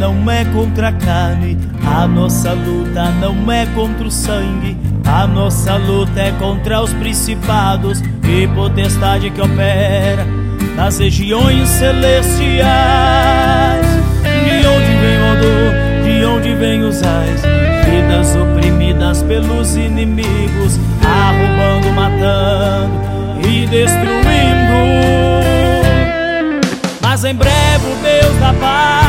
não é contra a carne, a nossa luta não é contra o sangue, a nossa luta é contra os principados e potestade que opera nas regiões celestiais. De onde vem o dor, de onde vem os ais, vidas oprimidas pelos inimigos, arrombando, matando e destruindo. Mas em breve o Deus da paz